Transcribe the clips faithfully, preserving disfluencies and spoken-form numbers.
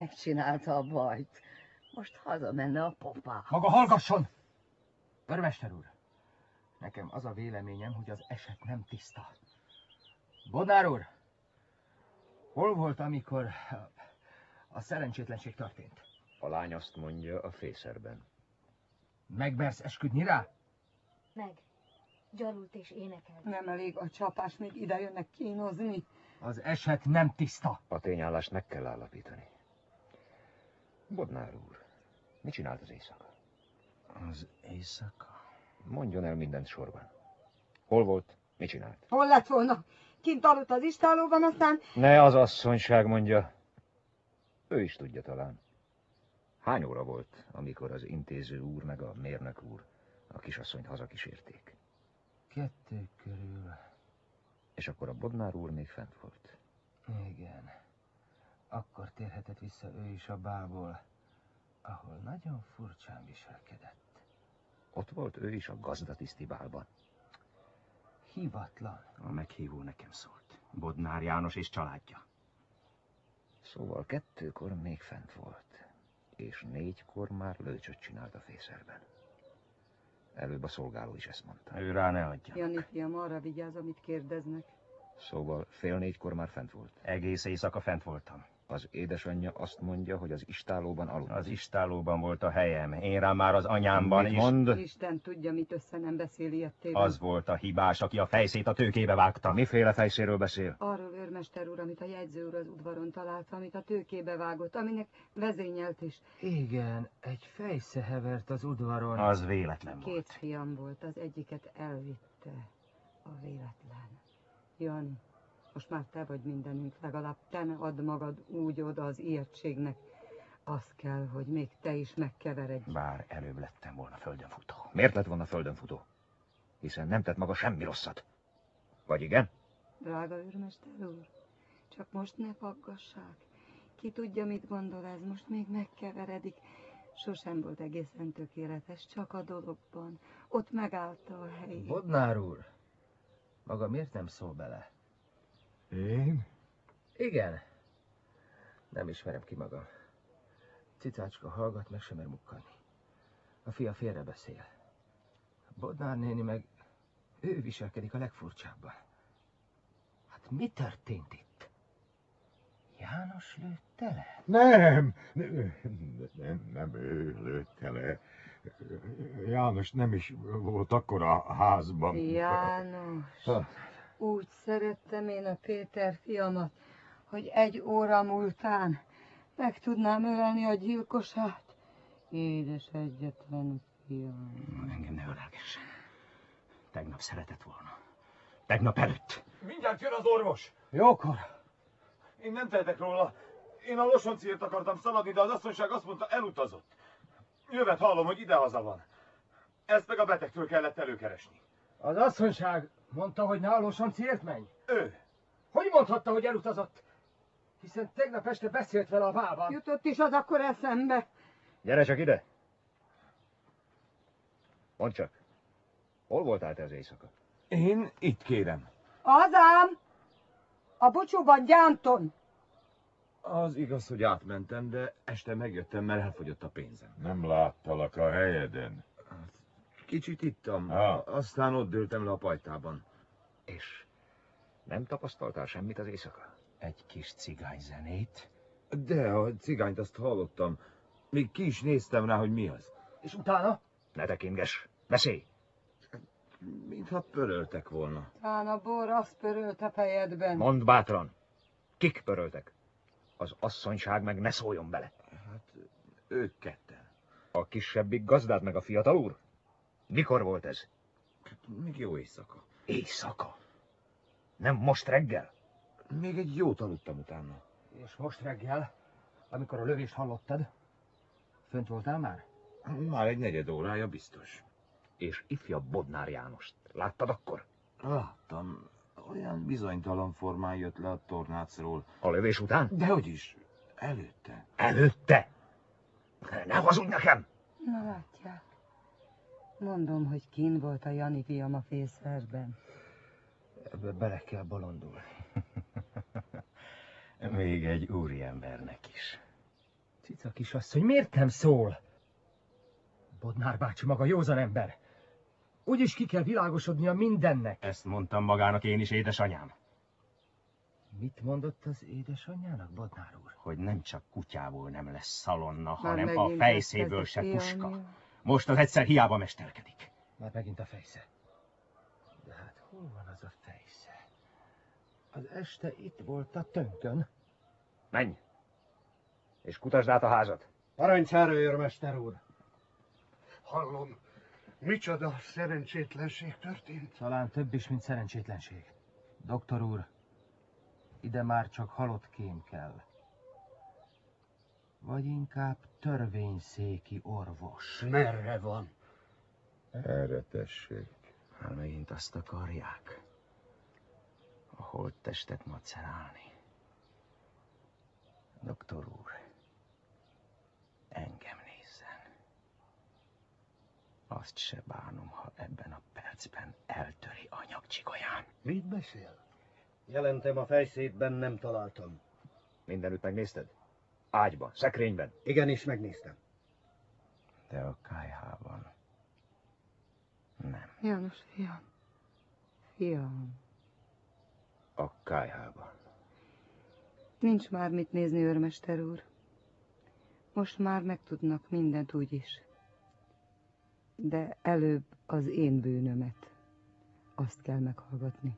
megcsinálta a bajt. Most hazamenne a popá. Maga hallgasson! Örmester úr, nekem az a véleményem, hogy az eset nem tiszta. Bodnár úr, hol volt, amikor a szerencsétlenség történt? A lány azt mondja, a fészerben. Megmersz esküdni rá? Meg. Gyalult és énekel. Nem elég a csapás, még ide jönnek kínozni. Az eset nem tiszta. A tényállást meg kell állapítani. Bodnár úr, mit csinált az éjszaka? Az éjszaka? Mondjon el mindent sorban. Hol volt, mit csinált? Hol lett volna? Kint aludt az istálóban, aztán... Ne az asszonyság mondja. Ő is tudja talán. Hány óra volt, amikor az intéző úr meg a mérnök úr a kisasszonyt hazakísérték? Kettő körül. És akkor a Bodnár úr még fent volt. Igen. Akkor térhetett vissza ő is a bálból, ahol nagyon furcsán viselkedett. Ott volt ő is a gazdatiszti bálban. Hivatlan. A meghívó nekem szólt. Bodnár János és családja. Szóval kettőkor még fent volt, és négykor már lőcsöt csinált a fészerben. Előbb a szolgáló is ezt mondta. Ő rá ne adja. Jani fiam, arra vigyázz, amit kérdeznek. Szóval fél négykor már fent volt. Egész éjszaka fent voltam. Az édesanyja azt mondja, hogy az istálóban aludt. Az istálóban volt a helyem. Én rám már az anyámban Mit is. mond? Isten tudja, mit össze nem beszél ilyettével. Az volt a hibás, aki a fejszét a tőkébe vágta. Miféle fejszéről beszél? Arról, őrmester úr, amit a jegyző úr az udvaron találta, amit a tőkébe vágott, aminek vezényelt is. Igen, egy fejsze hevert az udvaron. Az véletlen Két volt. fiam volt, az egyiket elvitte a véletlen. Jani, most már te vagy mindenünk, legalább te ne add magad úgy oda az ijegységnek. Az kell, hogy még te is megkeveredj. Bár előbb lettem volna földön futó. Miért lett volna földön futó? Hiszen nem tett maga semmi rosszat. Vagy igen? Drága őrmester úr, csak most ne faggassák. Ki tudja, mit gondol ez, most még megkeveredik. Sosem volt egészen tökéletes, csak a dologban. Ott megállta a helyét. Bodnár úr, maga miért nem szól bele? Én? Igen. Nem ismerem ki magam. Cicácska hallgat, meg sem mer mukkani. A fia félre beszél. Bodnár néni meg ő viselkedik a legfurcsábban. Hát mi történt itt? János lőtte le? Nem, nem, nem, nem ő lőtte le. János nem is volt akkor a házban. János, Ha. úgy szerettem én a Péter fiamat, hogy egy óra múltán meg tudnám ölelni a gyilkosát. Édes egyetlen fiam. Engem ne ölelgessen. Tegnap szeretett volna. Tegnap előtt. Mindjárt jön az orvos. Jókor. Én nem tehetek róla. Én a Losoncért akartam szaladni, de az asszonyság azt mondta, elutazott. Jövet hallom, hogy idehaza van. Ezt meg a betegtől kellett előkeresni. Az asszonyság mondta, hogy ne a Losoncért menj? Ő. Hogy mondhatta, hogy elutazott? Hiszen tegnap este beszélt vele a bálban. Jutott is az akkor eszembe. Gyere csak ide! Mondd csak, hol voltál te az éjszaka? Én itt kérem. Azám! A bucsúban gyánton. Az igaz, hogy átmentem, de este megjöttem, mert elfogyott a pénzem. Nem láttalak a helyeden. Kicsit ittam, Ah. aztán ott dőltem le a pajtában. És nem tapasztaltál semmit az éjszaka? Egy kis cigányzenét. De a cigányt azt hallottam. Még ki is néztem rá, hogy mi az. És utána? Ne tekintgess! Beszélj! Mintha pöröltek volna. Tán a bor azt pörölt a fejedben. Mondd bátran! Kik pöröltek? Az asszonyság meg ne szóljon bele. Hát ők ketten. A kisebbik gazdád meg a fiatal úr? Mikor volt ez? Még jó éjszaka. Éjszaka? Nem most reggel? Még egy jót aludtam utána. És most reggel, amikor a lövést hallottad, fönt voltál már? Már egy negyed órája biztos. És ifjabb Bodnár Jánost láttad akkor? Láttam. Olyan bizonytalan formán jött le a tornácról. A lövés után? Dehogy is. Előtte. Előtte? Ne hazudj nekem! Na látják. Mondom, hogy kín volt a Jani fiam a fészerben. Ebbe bele kell bolondulni. Még egy úriembernek is. Cica kisasszony, miért nem szól? Bodnár bácsi maga józan ember. Úgyis ki kell világosodnia mindennek. Ezt mondtam magának én is, édesanyám. Mit mondott az édesanyjának, Bodnár úr? Hogy nem csak kutyából nem lesz szalonna, Már hanem a megint fejszéből se elkezdett puska. élni. Most az egyszer hiába mesterkedik. Már megint a fejsze. De hát hol van az a fejsze? Az este itt volt a tönkön. Menj! És kutasd át a házat. Parancsára, őrmester úr! Hallom, micsoda szerencsétlenség történt? Talán több is, mint szerencsétlenség. Doktor úr, ide már csak halott kém kell. Vagy inkább törvényszéki orvos. Merre van? Erre tessék. Hát megint azt akarják. A holttestet macerálni. Doktor úr, engem nézzen. Azt se bánom, ha ebben a percben eltöri a nyakcsigolyán. Mit beszél? Jelentem, a fejszékben nem találtam. Mindenütt megnézted? Ágyban, szekrényben. Igenis, megnéztem. De a kályhában nem. János, fiam. Fiam. A kályhában. Nincs már mit nézni, őrmester úr. Most már megtudnak mindent úgyis. De előbb az én bűnömet. Azt kell meghallgatni.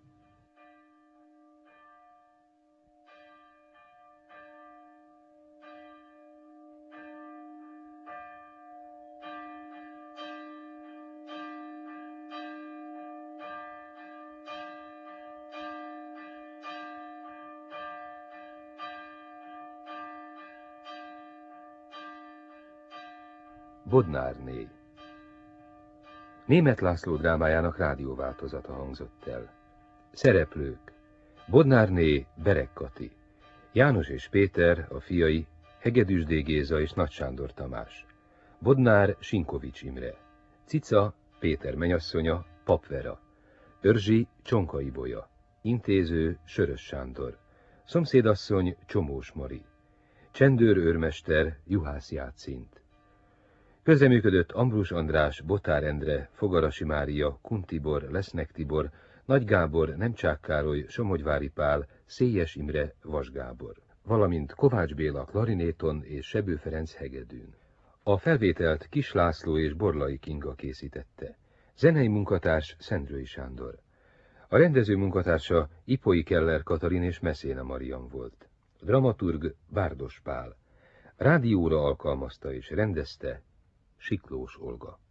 Bodnárné. Németh László drámájának rádióváltozata hangzott el. Szereplők: Bodnárné Berek Kati, János és Péter, a fiai, Hegedűsdé Géza és Nagy Sándor Tamás, Bodnár Sinkovics Imre, Cica Péter menyasszonya, Pap Vera, Örzsi Csonka Ibolya, intéző Sörös Sándor, szomszédasszony Csomós Mari, csendőr őrmester Juhász Játszint. Közreműködött Ambrus András, Botár Endre, Fogarasi Mária, Kun Tibor, Lesznek Tibor, Nagy Gábor, Nemcsák Károly, Somogyvári Pál, Szélyes Imre, Vas Gábor, valamint Kovács Béla klarinéton és Sebő Ferenc hegedűn. A felvételt Kis László és Borlai Kinga készítette. Zenei munkatárs Szendrői Sándor. A rendező munkatársa Ipoi Keller Katalin és Meszéna Marian volt. A dramaturg Bárdos Pál. Rádióra alkalmazta és rendezte Siklós Olga.